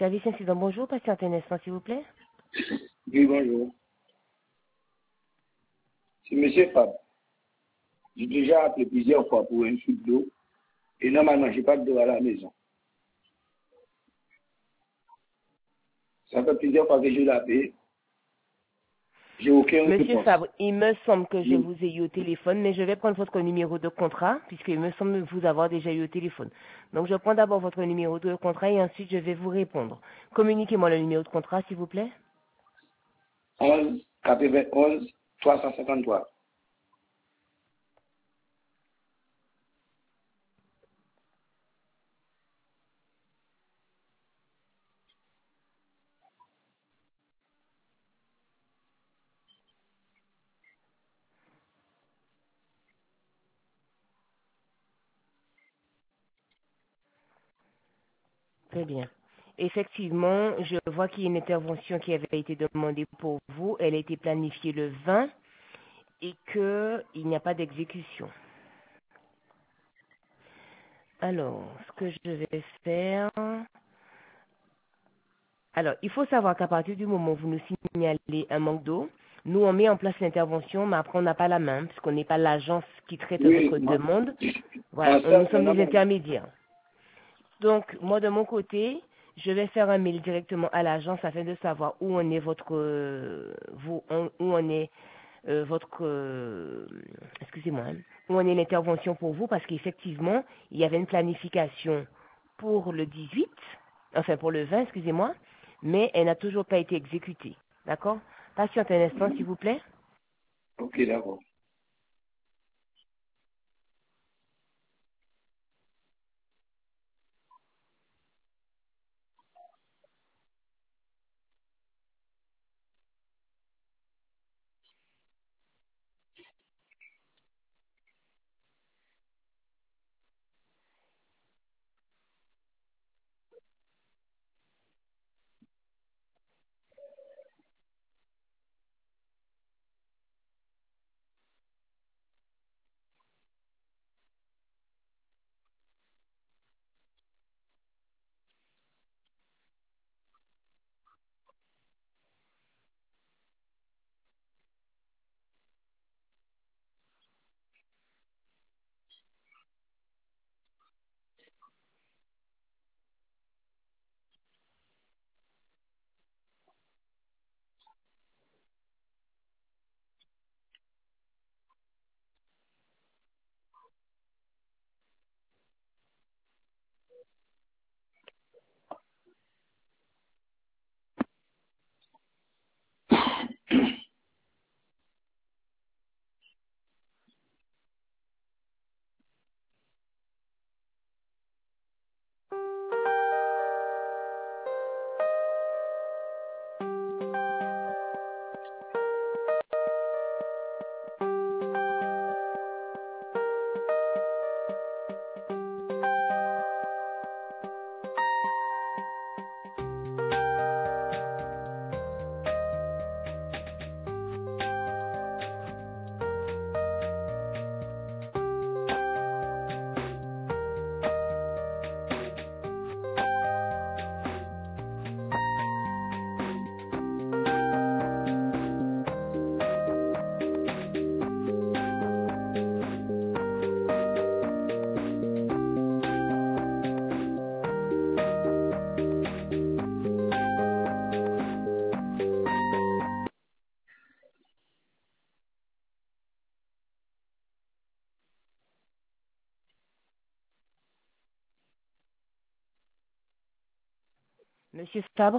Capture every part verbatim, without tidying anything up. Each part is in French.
service incident, bonjour, patientez un instant, s'il vous plaît. Oui, bonjour. C'est M. Fab. J'ai déjà appelé plusieurs fois pour une fuite d'eau et normalement, je n'ai pas d'eau à la maison. Ça fait plusieurs fois que je l'ai appelé. J'ai aucune Monsieur réponse. Fabre, il me semble que je Oui. vous ai eu au téléphone, mais je vais prendre votre numéro de contrat, puisqu'il me semble vous avoir déjà eu au téléphone. Donc, je prends d'abord votre numéro de contrat et ensuite je vais vous répondre. Communiquez-moi le numéro de contrat, s'il vous plaît. onze quatre-vingt-onze trois cent cinquante-trois. Très bien. Effectivement, je vois qu'il y a une intervention qui avait été demandée pour vous. Elle a été planifiée le vingt et qu'il n'y a pas d'exécution. Alors, ce que je vais faire... Alors, il faut savoir qu'à partir du moment où vous nous signalez un manque d'eau, nous, on met en place l'intervention, mais après, on n'a pas la main, puisqu'on n'est pas l'agence qui traite Oui, votre moi, demande. Voilà, moi, on- nous ça, sommes des normalement. intermédiaires. Donc, moi, de mon côté, je vais faire un mail directement à l'agence afin de savoir où on est votre, euh, vous, on- où on est euh, votre, euh, excusez-moi, hein, où on est l'intervention pour vous, parce qu'effectivement, il y avait une planification pour le dix-huit, enfin pour le vingt, excusez-moi, mais elle n'a toujours pas été exécutée. D'accord? Patiente un instant, s'il vous plaît. Ok, d'accord. Monsieur Fabre,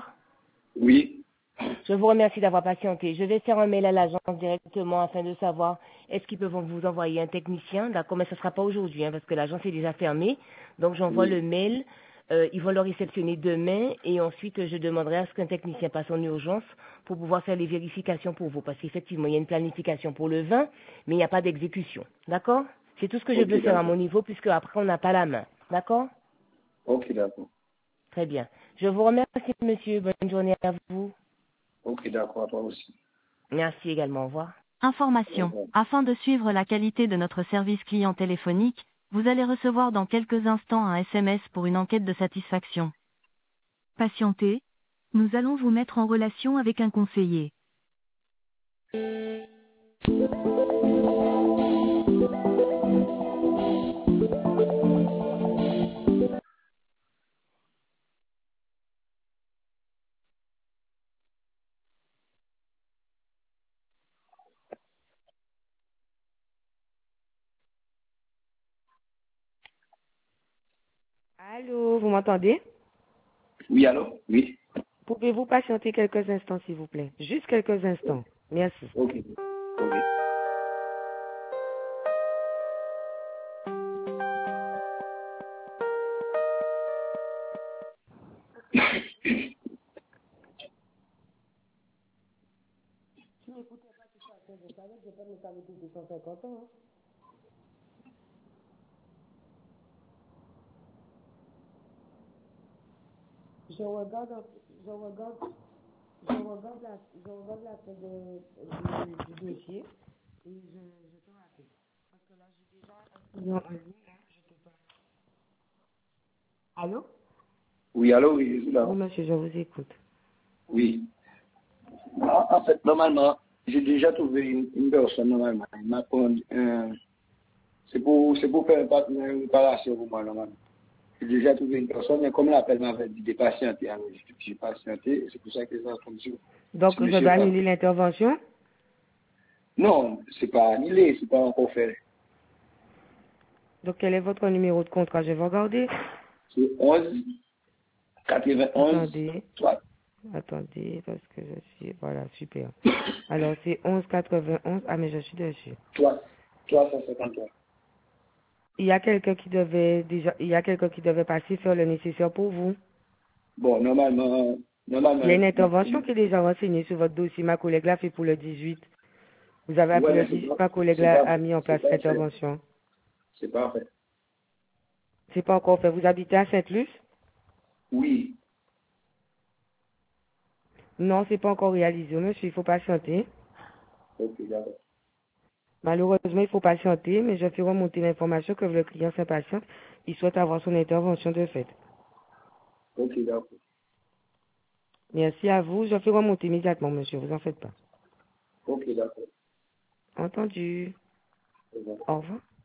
Oui. je vous remercie d'avoir patienté. Je vais faire un mail à l'agence directement afin de savoir est-ce qu'ils peuvent vous envoyer un technicien. D'accord, mais ce ne sera pas aujourd'hui hein, parce que l'agence est déjà fermée. Donc j'envoie Oui. le mail. Euh, ils vont le réceptionner demain et ensuite je demanderai à ce qu'un technicien passe en urgence pour pouvoir faire les vérifications pour vous. Parce qu'effectivement, il y a une planification pour le vingt, mais il n'y a pas d'exécution. D'accord? C'est tout ce que je Ok, peux faire à d'accord. mon niveau puisque après on n'a pas la main. D'accord? Ok, d'accord. Très bien. Je vous remercie, monsieur. Bonne journée à vous. Ok, d'accord, à toi aussi. Merci également. Au revoir. Au Information. revoir. Afin de suivre la qualité de notre service client téléphonique, vous allez recevoir dans quelques instants un S M S pour une enquête de satisfaction. Patientez. Nous allons vous mettre en relation avec un conseiller. Allô, vous m'entendez? Oui, allô? Oui. Pouvez-vous patienter quelques instants, s'il vous plaît? Juste quelques instants. Merci. Ok. Ok. Je regarde, je regarde, je regarde la, je regarde la fin de, du, du dossier et je, je te rappelle. Parce que là, j'ai déjà un client en ligne, là, je peux pas. Allô? Oui, allô, oui, je suis là. Oui, monsieur, je vous écoute. Oui. En, en fait, normalement, j'ai déjà trouvé une, une personne, normalement. Il m'a pris, euh, c'est pour, c'est pour faire une part- une réparation pour moi, normalement. J'ai déjà trouvé une personne, mais comme l'appel m'avait dit de patienter, alors j'ai j'ai patienté, et c'est pour ça que les enfants disent, Donc, si je monsieur dois pas. annuler l'intervention? Non, c'est pas annulé, c'est pas encore fait. Donc, quel est votre numéro de contrat? Je vais regarder. C'est onze, quatre-vingt-onze, Attendez, trois. attendez, parce que je suis... Voilà, super. Alors, c'est onze quatre-vingt-onze. Ah, mais je suis dessus. trois, trois cent cinquante-trois. Il y a quelqu'un qui devait déjà... Il y a quelqu'un qui devait passer faire le nécessaire pour vous. Bon, normalement, Il y a une normalement, intervention qui est déjà renseignée sur votre dossier. Ma collègue l'a fait pour le dix-huit. Vous avez appelé ouais, le mais c'est dix-huit, pas, ma collègue c'est là pas, a mis en c'est place pas fait. l'intervention. C'est pas fait. C'est pas encore fait. Vous habitez à Sainte-Luce? Oui. Non, c'est pas encore réalisé, monsieur. Il faut patienter. Ok, d'accord. Malheureusement, il faut patienter, mais je fais remonter l'information que le client s'impatiente. Il souhaite avoir son intervention de fait. Ok, d'accord. Merci à vous. Je fais remonter immédiatement, monsieur. Vous en faites pas. Ok, d'accord. Entendu. Au revoir. Au revoir.